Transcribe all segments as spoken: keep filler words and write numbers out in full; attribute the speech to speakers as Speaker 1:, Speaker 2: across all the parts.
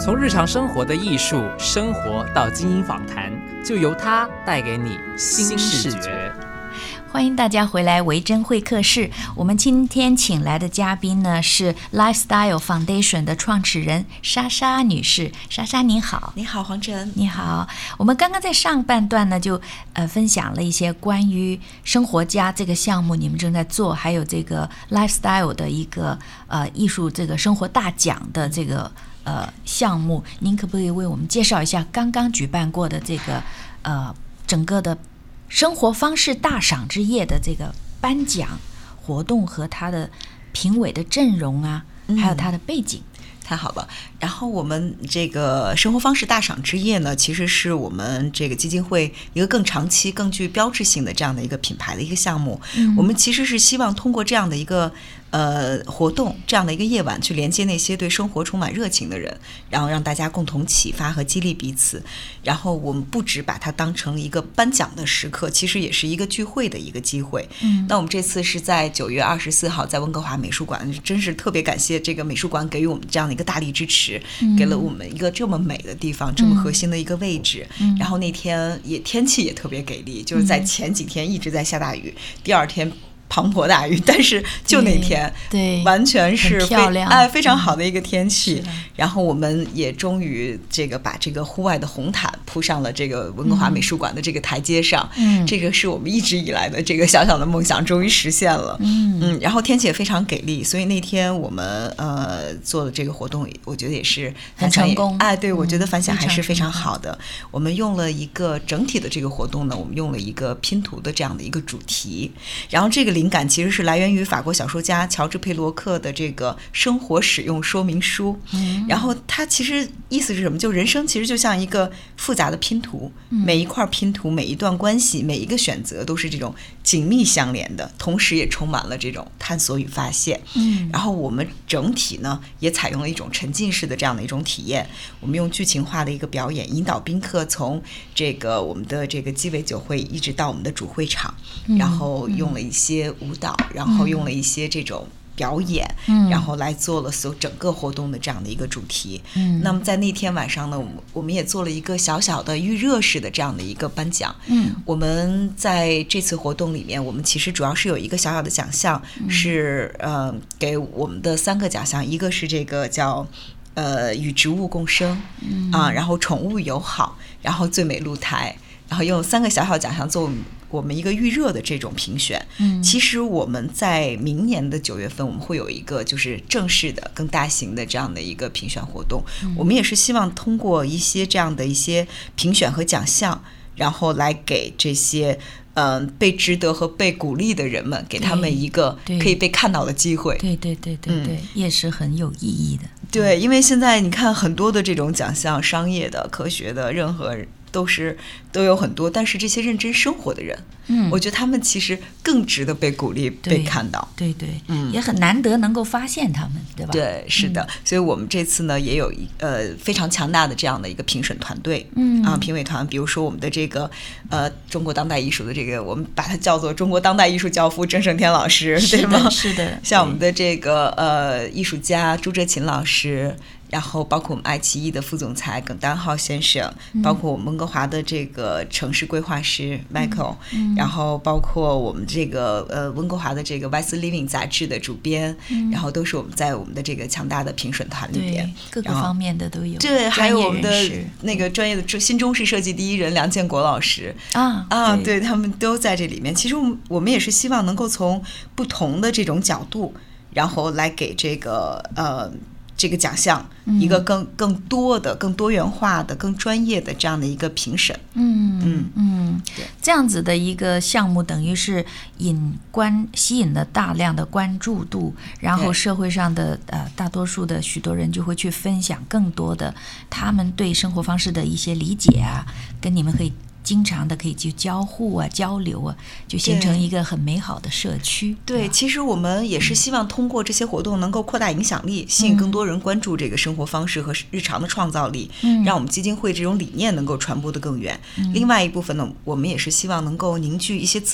Speaker 1: 从日常生活的艺术生活到精英访谈，就由它带给你新视觉。
Speaker 2: 欢迎大家回来维珍会客室。我们今天请来的嘉宾呢是 Lifestyle Foundation 的创始人莎莎女士。莎莎您好。
Speaker 3: 你好，黄晨。
Speaker 2: 你好。我们刚刚在上半段呢就呃分享了一些关于生活家这个项目你们正在做，还有这个 Lifestyle 的一个呃艺术这个生活大奖的这个呃项目。您可不可以为我们介绍一下刚刚举办过的这个呃整个的生活方式大赏之夜的这个颁奖活动和它的评委的阵容啊，嗯、还有它的背景？
Speaker 3: 太好了。然后我们这个生活方式大赏之夜呢，其实是我们这个基金会一个更长期、更具标志性的这样的一个品牌的一个项目。嗯、我们其实是希望通过这样的一个呃活动，这样的一个夜晚，去连接那些对生活充满热情的人，然后让大家共同启发和激励彼此。然后我们不只把它当成一个颁奖的时刻，其实也是一个聚会的一个机会。嗯，那我们这次是在九月二十四号在温哥华美术馆，真是特别感谢这个美术馆给予我们这样的一个大力支持，嗯、给了我们一个这么美的地方，这么核心的一个位置。嗯、然后那天也天气也特别给力，就是在前几天一直在下大雨，嗯、第二天滂沱大雨，但是就那天，
Speaker 2: 对，
Speaker 3: 完全是非
Speaker 2: 漂亮，
Speaker 3: 哎，非常好的一个天气。
Speaker 2: 嗯、
Speaker 3: 然后我们也终于这个把这个户外的红毯铺上了这个温哥华美术馆的这个台阶上，嗯，这个是我们一直以来的这个小小的梦想，终于实现了。嗯嗯，然后天气也非常给力，所以那天我们呃做的这个活动，我觉得也是
Speaker 2: 很成功。
Speaker 3: 哎，对，我觉得反响还是非常好的。嗯、我们用了一个整体的这个活动呢，我们用了一个拼图的这样的一个主题，然后这个灵感其实是来源于法国小说家乔治佩罗克的这个生活使用说明书。嗯、然后它其实意思是什么？就人生其实就像一个复杂的拼图，嗯、每一块拼图、每一段关系、每一个选择都是这种紧密相连的，同时也充满了这种探索与发现。嗯、然后我们整体呢也采用了一种沉浸式的这样的一种体验，我们用剧情化的一个表演引导宾客从这个我们的这个鸡尾酒会一直到我们的主会场，嗯、然后用了一些舞蹈，然后用了一些这种表演，嗯、然后来做了所整个活动的这样的一个主题。嗯、那么在那天晚上呢，我们我们也做了一个小小的预热式的这样的一个颁奖。嗯，我们在这次活动里面，我们其实主要是有一个小小的奖项，嗯、是呃给我们的三个奖项，一个是这个叫呃与植物共生，嗯、啊，然后宠物友好，然后最美露台。然后用三个小小奖项做我们一个预热的这种评选。嗯，其实我们在明年的九月份，我们会有一个就是正式的、更大型的这样的一个评选活动。嗯、我们也是希望通过一些这样的一些评选和奖项，然后来给这些嗯、呃、被值得和被鼓励的人们，给他们一个可以被看到的机会。
Speaker 2: 对对对对对，嗯、也是很有意义的。
Speaker 3: 对，因为现在你看很多的这种奖项，商业的、科学的，任何都是都有很多，但是这些认真生活的人，嗯，我觉得他们其实更值得被鼓励、被看到。
Speaker 2: 对对，嗯，也很难得能够发现他们，对吧？
Speaker 3: 对，是的。嗯、所以我们这次呢，也有一呃非常强大的这样的一个评审团队，嗯啊，评委团，比如说我们的这个呃中国当代艺术的这个，我们把它叫做中国当代艺术教父郑胜天老师，对吗？
Speaker 2: 是的。
Speaker 3: 像我们的这个呃艺术家朱哲琴老师。然后包括我们爱奇艺的副总裁耿丹浩先生，嗯、包括我们温哥华的这个城市规划师 Michael，嗯、然后包括我们这个呃温哥华的这个 Vice Living 杂志的主编，嗯、然后都是我们在我们的这个强大的评审团里边，
Speaker 2: 各个方面的都有。
Speaker 3: 对，还有我们的那个专业的新中式设计第一人梁建国老师啊啊，对，对他们都在这里面。其实我们也是希望能够从不同的这种角度，然后来给这个呃。这个奖项一个更更多的、更多元化的、更专业的这样的一个评审。
Speaker 2: 嗯嗯嗯，这样子的一个项目，等于是引关吸引了大量的关注度，然后社会上的呃大多数的许多人就会去分享更多的他们对生活方式的一些理解啊，跟你们可以经常的可以去交互啊、交流啊，就形成一个很美好的社区。
Speaker 3: 对，对其实我们也是希望通过这些活动能够扩大影响力，嗯、吸引更多人关注这个生活方式和日常的创造力，嗯、让我们基金会这种理念能够传播得更远。嗯、另外一部分呢，我们也是希望能够凝聚一些资源，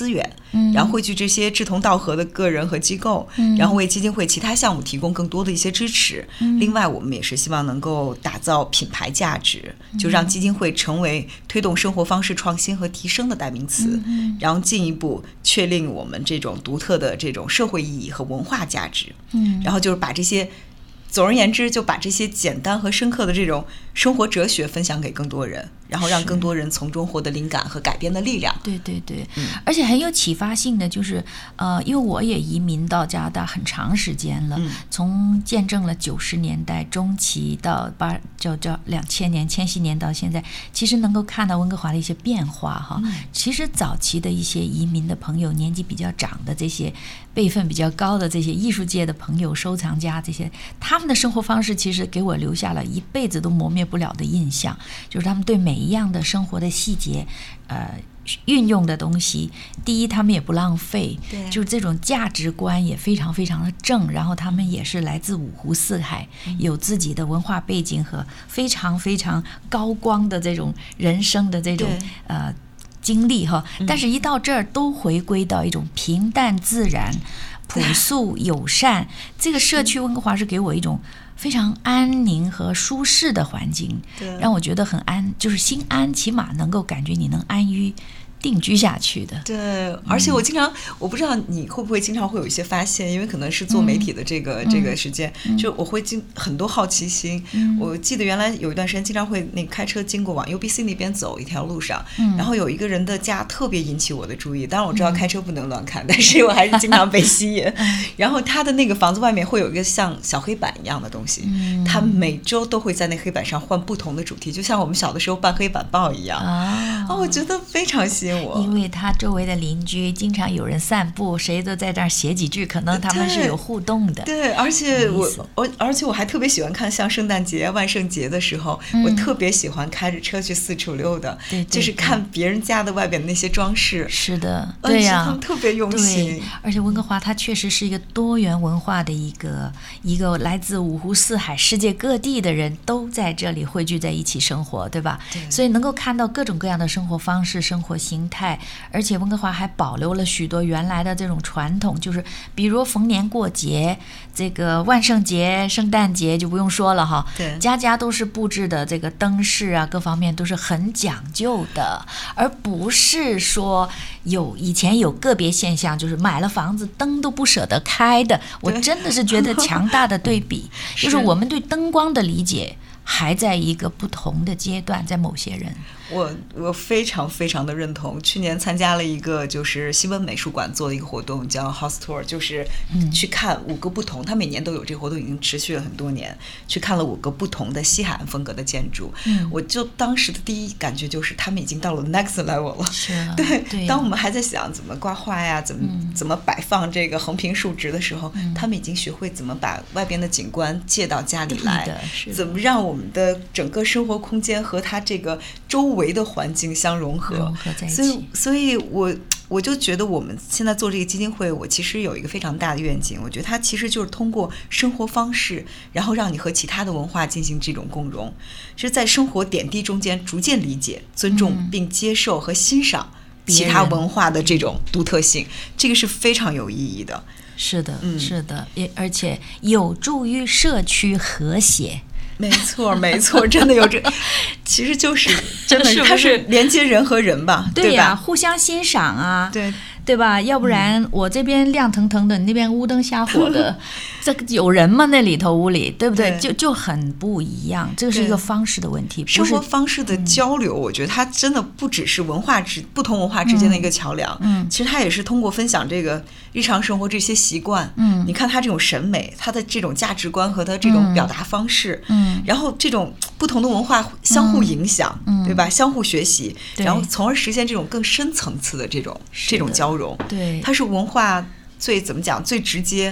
Speaker 2: 嗯，
Speaker 3: 然后汇聚这些志同道合的个人和机构，
Speaker 2: 嗯，
Speaker 3: 然后为基金会其他项目提供更多的一些支持。
Speaker 2: 嗯，
Speaker 3: 另外我们也是希望能够打造品牌价值，就让基金会成为推动生活方式创新和提升的代名词，
Speaker 2: 嗯，
Speaker 3: 然后进一步确立我们这种独特的这种社会意义和文化价值。
Speaker 2: 嗯，
Speaker 3: 然后就是把这些，总而言之就把这些简单和深刻的这种生活哲学分享给更多人，然后让更多人从中获得灵感和改变的力量。
Speaker 2: 对对对、
Speaker 3: 嗯、
Speaker 2: 而且很有启发性的就是呃，因为我也移民到加拿大很长时间了、嗯、从见证了九十年代中期到八就叫两千年千禧年到现在，其实能够看到温哥华的一些变化哈、嗯、其实早期的一些移民的朋友，年纪比较长的这些辈分比较高的这些艺术界的朋友收藏家，这些他们的生活方式其实给我留下了一辈子都磨灭不了的印象，就是他们对每一样的生活的细节呃运用的东西，第一他们也不浪费，就是这种价值观也非常非常的正，然后他们也是来自五湖四海、嗯、有自己的文化背景和非常非常高光的这种人生的这种呃经历哈，但是一到这儿都回归到一种平淡自然朴素友善，这个社区温哥华是给我一种非常安宁和舒适的环境，让我觉得很安，就是心安，起码能够感觉你能安于定居下去的。
Speaker 3: 对，而且我经常、嗯、我不知道你会不会经常会有一些发现，因为可能是做媒体的这个、嗯、这个时间、嗯、就我会经很多好奇心、嗯、我记得原来有一段时间经常会那开车经过往 U B C 那边走一条路上、嗯、然后有一个人的家特别引起我的注意，当然我知道开车不能乱看、嗯、但是我还是经常被吸引然后他的那个房子外面会有一个像小黑板一样的东西、嗯、他每周都会在那黑板上换不同的主题，就像我们小的时候办黑板报一样啊、哦，我觉得非常吸引我，
Speaker 2: 因为他周围的邻居经常有人散步，谁都在这儿写几句，可能他们是有互动的。
Speaker 3: 对，对，而且我我而且我还特别喜欢看像圣诞节万圣节的时候、嗯、我特别喜欢开着车去四处溜达，对对对，就是看别人家的外边的那些装饰。
Speaker 2: 是的，对呀、啊，
Speaker 3: 他们特别用心。
Speaker 2: 而且温哥华它确实是一个多元文化的一个一个来自五湖四海世界各地的人都在这里汇聚在一起生活，对吧？对，所以能够看到各种各样的生活方式生活形态，而且温哥华还保留了许多原来的这种传统，就是比如逢年过节，这个万圣节圣诞节就不用说了哈，对，家家都是布置的这个灯饰啊，各方面都是很讲究的，而不是说有以前有个别现象就是买了房子灯都不舍得开的，我真的是觉得强大的对比就是我们对灯光的理解还在一个不同的阶段，在某些人。
Speaker 3: 我我非常非常的认同。去年参加了一个就是西温美术馆做的一个活动，叫 House Tour， 就是去看五个不同，他、嗯、每年都有这个活动，已经持续了很多年。去看了五个不同的西海岸风格的建筑，嗯、我就当时的第一感觉就是他们已经到了 next level 了。
Speaker 2: 是啊，
Speaker 3: 对，
Speaker 2: 对啊，
Speaker 3: 当我们还在想怎么挂画呀，怎么、嗯、怎么摆放这个横平竖直的时候、嗯，他们已经学会怎么把外边的景观借到家里来，怎么让我们的整个生活空间和它这个周围的环境相融合，
Speaker 2: 融合在一起。
Speaker 3: 所以，所以我我就觉得我们现在做这个基金会，我其实有一个非常大的愿景，我觉得它其实就是通过生活方式，然后让你和其他的文化进行这种共融，是在生活点滴中间逐渐理解、尊重并接受和欣赏其他文化的这种独特性，这个是非常有意义的。
Speaker 2: 是的，嗯、是的，也而且有助于社区和谐。
Speaker 3: 没错，没错，真的有这，其实就是真的是它是连接人和人吧，
Speaker 2: 对呀、
Speaker 3: 啊，
Speaker 2: 互相欣赏啊，
Speaker 3: 对
Speaker 2: 对吧？要不然我这边亮腾腾的，你那边乌灯瞎火的，这个有人吗？那里头屋里，对不对？对，就就很不一样。这个是一个方式的问题，
Speaker 3: 生活方式的交流，我觉得它真的不只是文化之不同文化之间的一个桥梁，嗯，其实它也是通过分享这个日常生活这些习惯，嗯，你看它这种审美，它的这种价值观和它这种表达方式，嗯，然后这种不同的文化相互影响，嗯，对吧？相互学习，然后从而实现这种更深层次的这种这种交融。
Speaker 2: 对，
Speaker 3: 它是文化最怎么讲最直接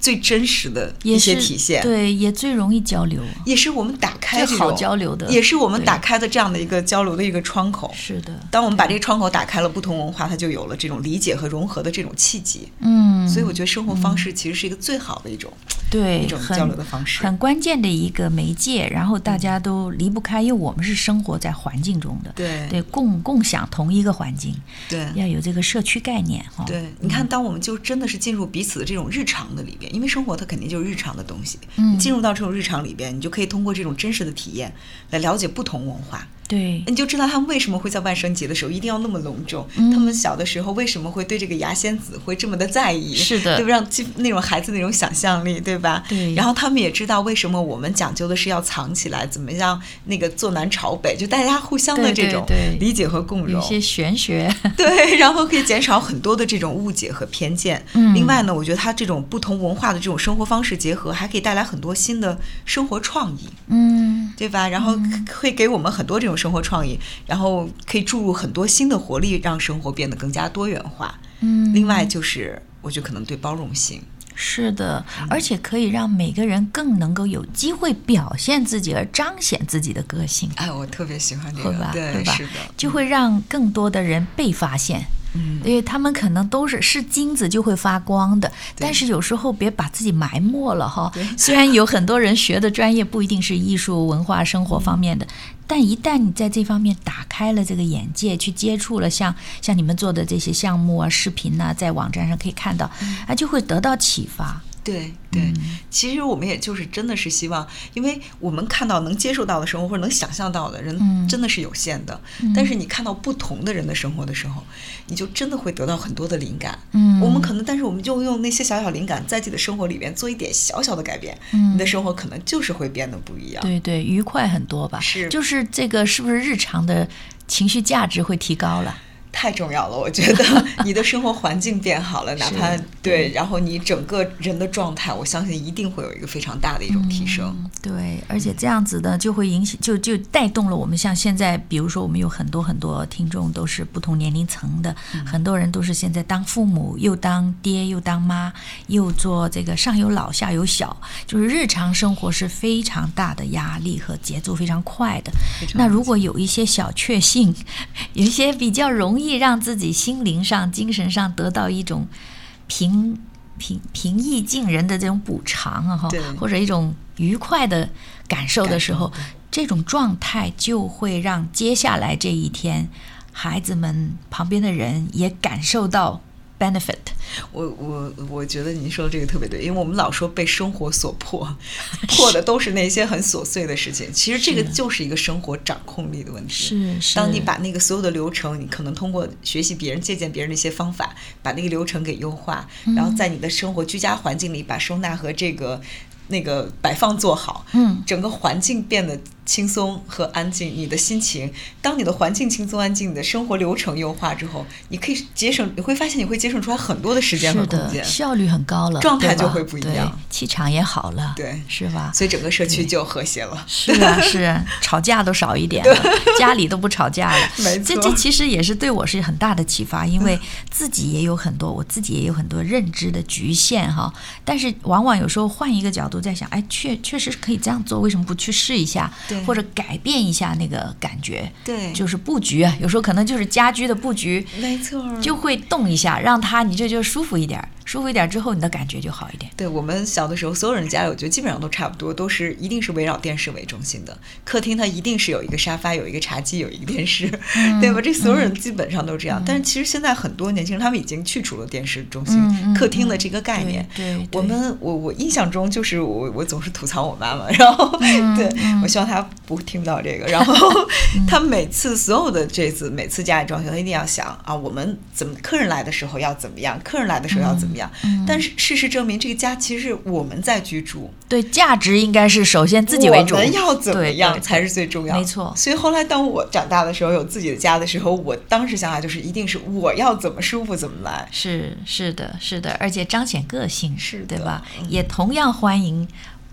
Speaker 3: 最真实的一些体现，
Speaker 2: 对，也最容易交流，
Speaker 3: 也是我们打开这种
Speaker 2: 好交流的，
Speaker 3: 也是我们打开的这样的一个交流的一个窗口。
Speaker 2: 是的，
Speaker 3: 当我们把这个窗口打开了，不同文化它就有了这种理解和融合的这种契机。
Speaker 2: 嗯，
Speaker 3: 所以我觉得生活方式其实是一个最好的一种、嗯、
Speaker 2: 对
Speaker 3: 一种交流的方式，
Speaker 2: 很, 很关键的一个媒介，然后大家都离不开，因为我们是生活在环境中的，
Speaker 3: 对
Speaker 2: 对，共共享同一个环境，
Speaker 3: 对，
Speaker 2: 要有这个社区概念。哦、
Speaker 3: 对，你看，当我们就真的是进入彼此的这种日常的里边，因为生活它肯定就是日常的东西，
Speaker 2: 嗯，
Speaker 3: 你进入到这种日常里边，你就可以通过这种真实的体验来了解不同文化。
Speaker 2: 对，
Speaker 3: 你就知道他们为什么会在万圣节的时候一定要那么隆重、嗯、他们小的时候为什么会对这个牙仙子会这么的在意，
Speaker 2: 是的，
Speaker 3: 对吧？让那种孩子那种想象力，对吧？
Speaker 2: 对。
Speaker 3: 然后他们也知道为什么我们讲究的是要藏起来，怎么样那个坐南朝北，就大家互相的这种理解和共融，
Speaker 2: 有些玄学，
Speaker 3: 对，然后可以减少很多的这种误解和偏见。
Speaker 2: 嗯。
Speaker 3: 另外呢，我觉得它这种不同文化的这种生活方式结合，还可以带来很多新的生活创意。
Speaker 2: 嗯，
Speaker 3: 对吧？然后会给我们很多这种生活创意。然后可以注入很多新的活力，让生活变得更加多元化。
Speaker 2: 嗯，
Speaker 3: 另外就是我觉得可能对包容性，
Speaker 2: 是的，而且可以让每个人更能够有机会表现自己，而彰显自己的个性。
Speaker 3: 哎，我特别喜欢这个，
Speaker 2: 会吧？
Speaker 3: 对，
Speaker 2: 会吧？
Speaker 3: 是的，
Speaker 2: 就会让更多的人被发现。
Speaker 3: 嗯，
Speaker 2: 因为他们可能都是是金子就会发光的，但是有时候别把自己埋没了哈。虽然有很多人学的专业不一定是艺术、文化、生活方面的，但一旦你在这方面打开了这个眼界，去接触了像像你们做的这些项目啊、视频啊，在网站上可以看到，啊，就会得到启发。
Speaker 3: 对对、嗯，其实我们也就是真的是希望，因为我们看到能接受到的生活或者能想象到的人真的是有限的、嗯、但是你看到不同的人的生活的时候，你就真的会得到很多的灵感。
Speaker 2: 嗯，
Speaker 3: 我们可能但是我们就用那些小小灵感在自己的生活里边做一点小小的改变、嗯、你的生活可能就是会变得不一样。
Speaker 2: 对对，愉快很多吧。
Speaker 3: 是，
Speaker 2: 就是这个是不是日常的情绪价值会提高了？
Speaker 3: 太重要了，我觉得你的生活环境变好了，哪怕 对, 对，然后你整个人的状态，我相信一定会有一个非常大的一种提升。
Speaker 2: 嗯、对，而且这样子呢，就会影响，就就带动了我们。像现在，比如说我们有很多很多听众都是不同年龄层的、嗯，很多人都是现在当父母，又当爹又当妈，又做这个上有老下有小，就是日常生活是非常大的压力和节奏非常快的。那如果有一些小确幸，有一些比较容易让自己心灵上、精神上得到一种平平平易近人的这种补偿啊，或者一种愉快的感受的时候，这种状态就会让接下来这一天，孩子们旁边的人也感受到benefit。
Speaker 3: 我我我觉得您说的这个特别对，因为我们老说被生活所迫，迫的都是那些很琐碎的事情。其实这个就是一个生活掌控力的问题。
Speaker 2: 是是。
Speaker 3: 当你把那个所有的流程，你可能通过学习别人、借鉴别人的一些方法，把那个流程给优化，嗯、然后在你的生活居家环境里把收纳和这个那个摆放做好，
Speaker 2: 嗯，
Speaker 3: 整个环境变得轻松和安静，你的心情，当你的环境轻松安静，你的生活流程优化之后，你可以节省，你会发现你会节省出来很多的时间和空间，
Speaker 2: 效率很高了，
Speaker 3: 状态就会不一样，
Speaker 2: 气场也好了，
Speaker 3: 对，
Speaker 2: 是吧？
Speaker 3: 所以整个社区就和谐了。
Speaker 2: 是啊，是吵架都少一点了，家里都不吵架了。
Speaker 3: 没错，
Speaker 2: 这这其实也是对我是很大的启发，因为自己也有很多，我自己也有很多认知的局限哈。但是往往有时候换一个角度在想，哎，确确实可以这样做，为什么不去试一下？
Speaker 3: 对，
Speaker 2: 或者改变一下那个感觉，
Speaker 3: 对，
Speaker 2: 就是布局啊，有时候可能就是家居的布局，
Speaker 3: 没错，
Speaker 2: 就会动一下，让它你这就舒服一点，舒服一点之后，你的感觉就好一点。
Speaker 3: 对，我们小的时候，所有人家里，我觉得基本上都差不多，都是一定是围绕电视为中心的。客厅它一定是有一个沙发，有一个茶几，有一个电视，嗯、对吧？这所有人基本上都这样。嗯、但是其实现在很多年轻人他们已经去除了电视中心、
Speaker 2: 嗯、
Speaker 3: 客厅的这个概念。
Speaker 2: 对，对对
Speaker 3: 我们我我印象中就是我我总是吐槽我妈妈，然后、嗯、对、嗯、我希望她不听到这个，然后。他每次所有的这次每次家里装修，他一定要想啊，我们怎么客人来的时候要怎么样，客人来的时候要怎么样。嗯嗯、但是事实证明，这个家其实是我们在居住，
Speaker 2: 对，价值应该是首先自己为主，
Speaker 3: 我们要怎么样才是最重要的。
Speaker 2: 没错。
Speaker 3: 所以后来当我长大的时候，有自己的家的时候，我当时想法就是一定是我要怎么舒服怎么来。
Speaker 2: 是是的，是的，而且彰显个性，
Speaker 3: 是的，
Speaker 2: 对吧？嗯、也同样欢迎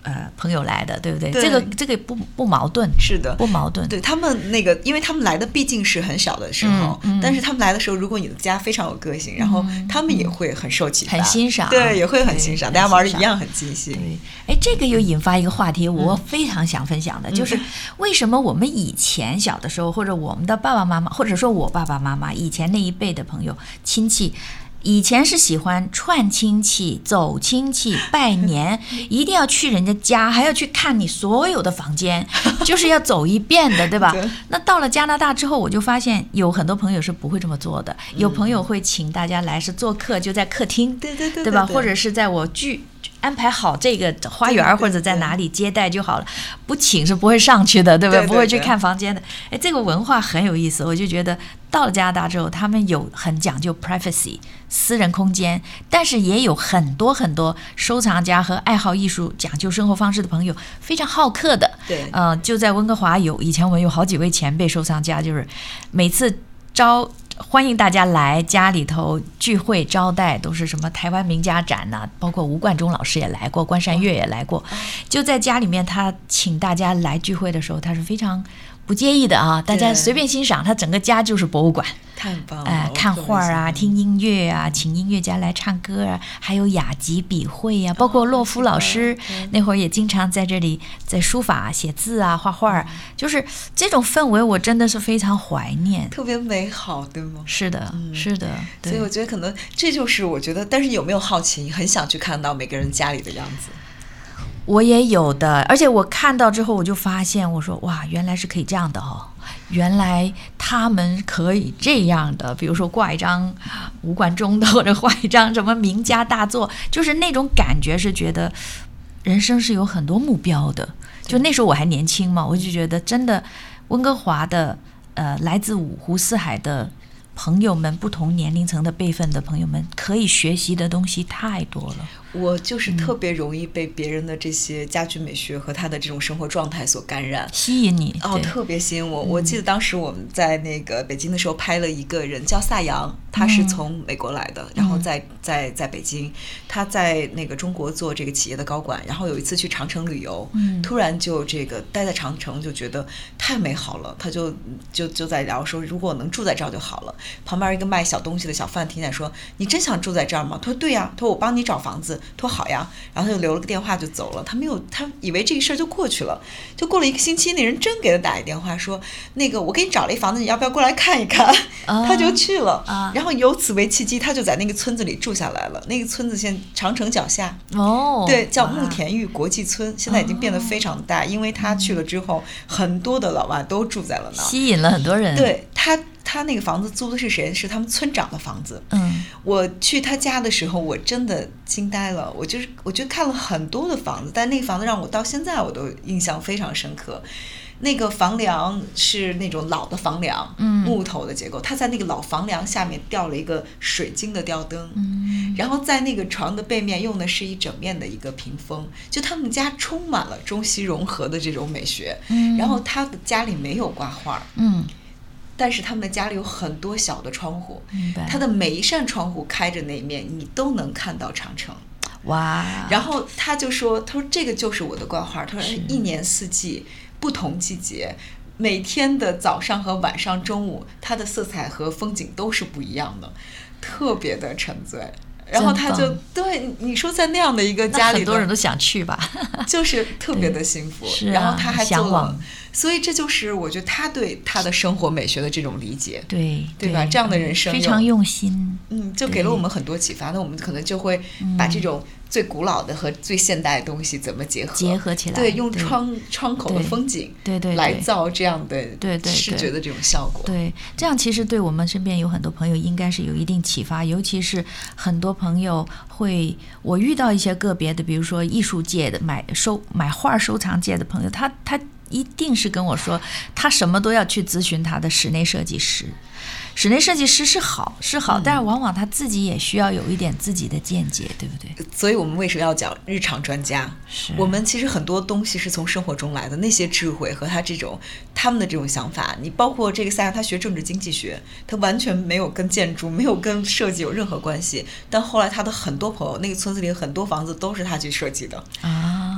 Speaker 2: 呃朋友来的，对不对？
Speaker 3: 对
Speaker 2: 这个这个不不矛盾，
Speaker 3: 是的，
Speaker 2: 不矛盾。
Speaker 3: 对他们那个，因为他们来的毕竟是很小的时候，
Speaker 2: 嗯嗯、
Speaker 3: 但是他们来的时候，如果你的家非常有个性，嗯、然后他们也会很受启发，
Speaker 2: 很欣赏，
Speaker 3: 对，也会很欣赏，大家玩的一样很尽兴。
Speaker 2: 对，哎，这个又引发一个话题，我非常想分享的，嗯、就是为什么我们以前小的时候，或者我们的爸爸妈妈，或者说我爸爸妈妈以前那一辈的朋友亲戚。以前是喜欢串亲戚、走亲戚、拜年，一定要去人家家，还要去看你所有的房间，就是要走一遍的，对吧？对。那到了加拿大之后，我就发现有很多朋友是不会这么做的，有朋友会请大家来是做客，就在客厅，
Speaker 3: 对对对，
Speaker 2: 对吧？或者是在我聚。安排好这个花园或者在哪里接待就好了，不请是不会上去的，对吧？
Speaker 3: 对对对，
Speaker 2: 不会去看房间的。哎，这个文化很有意思，我就觉得到了加拿大之后，他们有很讲究 privacy 私人空间，但是也有很多很多收藏家和爱好艺术、讲究生活方式的朋友，非常好客的。
Speaker 3: 对，
Speaker 2: 呃，就在温哥华有，以前我们有好几位前辈收藏家，就是每次招。欢迎大家来家里头聚会招待，都是什么台湾名家展呐、啊，包括吴冠中老师也来过，关山月也来过。就在家里面，他请大家来聚会的时候，他是非常不介意的啊，大家随便欣赏，他整个家就是博物馆。
Speaker 3: 太棒了！
Speaker 2: 哎、呃，看画啊，听音乐啊，请音乐家来唱歌啊，还有雅集笔会啊，包括洛夫老师、哦、那会儿也经常在这里在书法写字啊，画画、嗯、就是这种氛围我真的是非常怀念，
Speaker 3: 特别美好，对吗？
Speaker 2: 是的、嗯、是的，
Speaker 3: 所以我觉得可能这就是我觉得，但是有没有好奇很想去看到每个人家里的样子？
Speaker 2: 我也有的，而且我看到之后我就发现，我说哇，原来是可以这样的哦，原来他们可以这样的，比如说挂一张吴冠中的，或者画一张什么名家大作，就是那种感觉是觉得人生是有很多目标的。就那时候我还年轻嘛，我就觉得真的温哥华的呃来自五湖四海的朋友们，不同年龄层的辈分的朋友们，可以学习的东西太多了。
Speaker 3: 我就是特别容易被别人的这些家居美学和他的这种生活状态所感染，
Speaker 2: 吸引你
Speaker 3: 哦，特别吸引我。我记得当时我们在那个北京的时候拍了一个人叫萨阳，他是从美国来的，嗯、然后在在在北京，他在那个中国做这个企业的高管，然后有一次去长城旅游，嗯、突然就这个待在长城就觉得太美好了，他就就就在聊说，如果能住在这儿就好了。旁边一个卖小东西的小贩听见说，你真想住在这儿吗？他说对呀、啊，他说我帮你找房子。他说好呀，然后他就留了个电话就走了。他没有，他以为这个事儿就过去了。就过了一个星期，那人真给他打一电话说，那个我给你找了一房子，你要不要过来看一看？啊、他就去了、啊。然后由此为契机，他就在那个村子里住下来了。那个村子现在长城脚下，
Speaker 2: 哦，
Speaker 3: 对，叫慕田峪国际村，现在已经变得非常大，因为他去了之后，很多的老外都住在了那儿，
Speaker 2: 吸引了很多人。
Speaker 3: 对他。他那个房子租的是谁？是他们村长的房子。嗯，我去他家的时候，我真的惊呆了。我就是我就看了很多的房子，但那个房子让我到现在我都印象非常深刻。那个房梁是那种老的房梁，嗯，木头的结构。他在那个老房梁下面吊了一个水晶的吊灯，嗯，然后在那个床的背面用的是一整面的一个屏风。就他们家充满了中西融合的这种美学。嗯，然后他的家里没有挂画，嗯。但是他们的家里有很多小的窗户，他的每一扇窗户开着那一面，你都能看到长城。
Speaker 2: 哇！
Speaker 3: 然后他就说：“他说这个就是我的挂画。他说一年四季不同季节，每天的早上和晚上、中午，它的色彩和风景都是不一样的，特别的沉醉。”然后他就对你说，在那样的一个家里，
Speaker 2: 很多人都想去吧，
Speaker 3: 就是特别的幸福。
Speaker 2: 是啊、
Speaker 3: 然后他还做了，所以这就是我觉得他对他的生活美学的这种理解，
Speaker 2: 对
Speaker 3: 对吧？这样的人生
Speaker 2: 非常用心，
Speaker 3: 嗯，就给了我们很多启发。那我们可能就会把这种最古老的和最现代的东西怎么结合
Speaker 2: 结合起来？
Speaker 3: 对，用窗窗口的风景，
Speaker 2: 对对，
Speaker 3: 来造这样的
Speaker 2: 对对
Speaker 3: 视觉的这种效果。
Speaker 2: 对，这样其实对我们身边有很多朋友应该是有一定启发，尤其是很多朋友会，我遇到一些个别的，比如说艺术界的买收买画收藏界的朋友，他他一定是跟我说，他什么都要去咨询他的室内设计师。室内设计师是好是好、嗯、但是往往他自己也需要有一点自己的见解，对不对？
Speaker 3: 所以我们为什么要讲日常专家？是我们其实很多东西是从生活中来的，那些智慧和他这种他们的这种想法，你包括这个赛亚，他学政治经济学，他完全没有跟建筑没有跟设计有任何关系，但后来他的很多朋友，那个村子里很多房子都是他去设计的啊。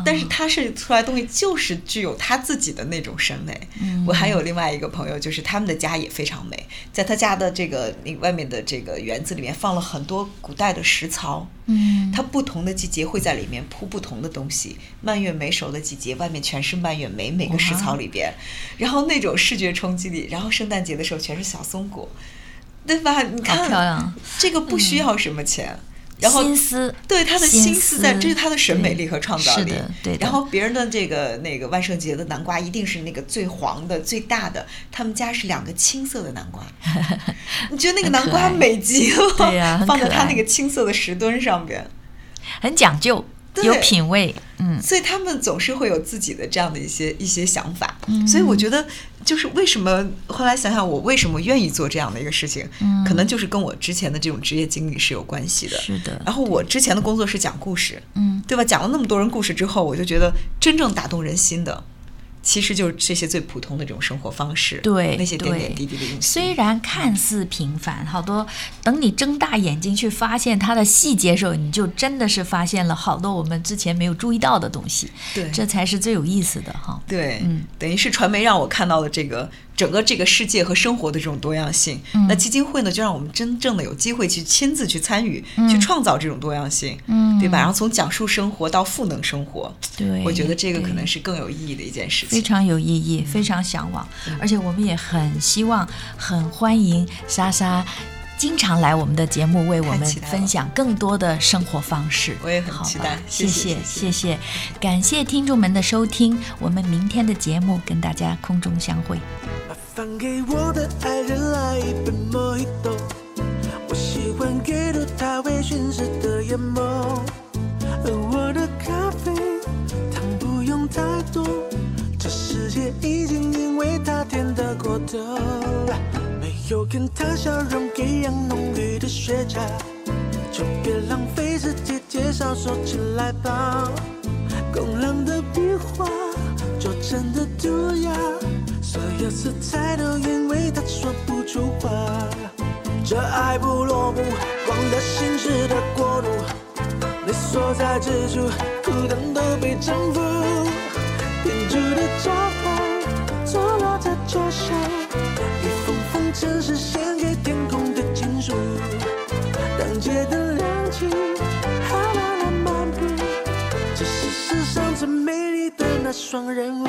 Speaker 3: 但是他设计出来的东西就是具有他自己的那种审美。嗯、我还有另外一个朋友，就是他们的家也非常美，在他家的这个外面的这个园子里面放了很多古代的石槽，嗯，它不同的季节会在里面铺不同的东西。蔓越莓熟的季节，外面全是蔓越莓，每个石槽里边，然后那种视觉冲击力，然后圣诞节的时候全是小松果，对吧？你看，
Speaker 2: 好漂亮，
Speaker 3: 这个不需要什么钱。嗯，然后
Speaker 2: 心思，
Speaker 3: 对他的心思在，这是他的审美力和创造力。
Speaker 2: 是的，对的。
Speaker 3: 然后别人的这个那个万圣节的南瓜一定是那个最黄的、最大的，他们家是两个青色的南瓜。你觉得那个南瓜美极了？
Speaker 2: 对呀、啊，
Speaker 3: 放在他那个青色的石墩上边，
Speaker 2: 很讲究，有品味。嗯，
Speaker 3: 所以他们总是会有自己的这样的一些一些想法。嗯，所以我觉得。就是为什么后来想想我为什么愿意做这样的一个事情，嗯，可能就是跟我之前的这种职业经历是有关系的。
Speaker 2: 是的。然
Speaker 3: 后我之前的工作是讲故事，嗯，对吧？讲了那么多人故事之后，我就觉得真正打动人心的，其实就是这些最普通的这种生活方式，
Speaker 2: 对，
Speaker 3: 那些点点滴滴的东西。
Speaker 2: 虽然看似平凡，好多等你睁大眼睛去发现它的细节的时候，你就真的是发现了好多我们之前没有注意到的东西。
Speaker 3: 对，
Speaker 2: 这才是最有意思的哈。
Speaker 3: 对，嗯，等于是传媒让我看到了这个整个这个世界和生活的这种多样性。嗯，那基金会呢，就让我们真正的有机会去亲自去参与，嗯，去创造这种多样性，嗯，对吧？然后从讲述生活到赋能生活，
Speaker 2: 对，
Speaker 3: 我觉得这个可能是更有意义的一件事情，
Speaker 2: 非常有意义，非常向往，嗯，而且我们也很希望、很欢迎莎莎经常来我们的节目，为我们分享更多的生活方式。
Speaker 3: 我也很期待，
Speaker 2: 谢谢
Speaker 3: 谢
Speaker 2: 谢，感谢听众们的收听，我们明天的节目跟大家空中相会。
Speaker 4: 放给我的爱人来一杯 Mojito， 我喜欢给入他微醺时的眼眸，而我的咖啡糖不用太多，这世界已经因为它甜得过头，没有跟他笑容一样浓郁的雪茄，就别浪费时间介绍，说起来吧，工人的笔画就真的涂鸦，所有色彩都因为他说不出话，这爱不落幕，光的心事的国度，你所在之处，孤单都被征服，天主的招牌坐落在桌上，一封封城市献给天空的情书，当街的亮起还慢慢漫步，这是世上最美丽的那双人舞。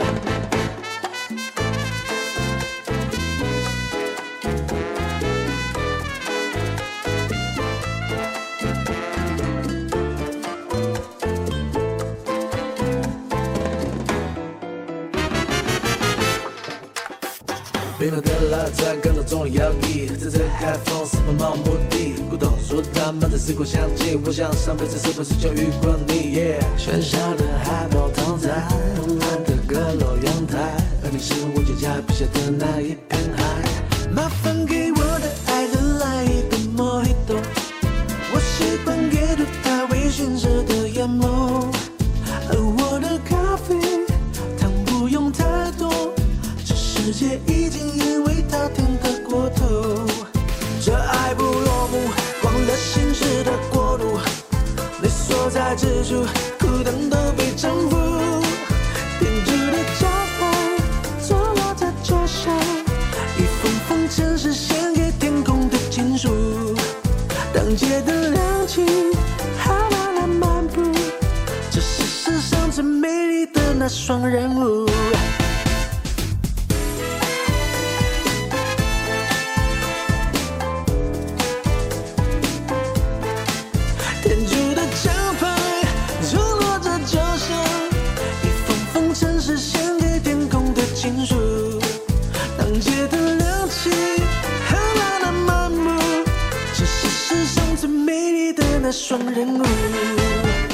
Speaker 4: 冰冷的拉赞跟着中的摇曳，在这个开放是否漫无目的，古董说他们在时光相近，我想上辈子是不是就遇过你、yeah、喧嚣的海报躺在红蓝的阁楼阳台，而你是我脚下笔下的那一片海，麻烦给我的爱人来一杯 Mojito， 我喜欢给入他微醺时的眼眸，而我的咖啡糖不用太多，世界已经因为它甜得过头，这爱不落幕，光的心事的国度，你所在之处，孤单都被征服，天主的招牌坐落在桌上，一封封城市献给天空的情书，当街的亮起还慢慢漫步，这是世上最美丽的那双人舞。当街的亮起还慢慢漫步，这是世上最美丽的那双人舞。